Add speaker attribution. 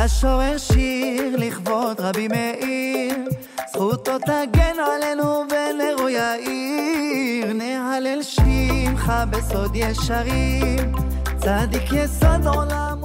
Speaker 1: אשורר שיר לכבוד רבי מאיר, זכותו תגן עלינו ונרו יאיר. נהלל שמך בסוד ישרים, צדיק יסוד עולם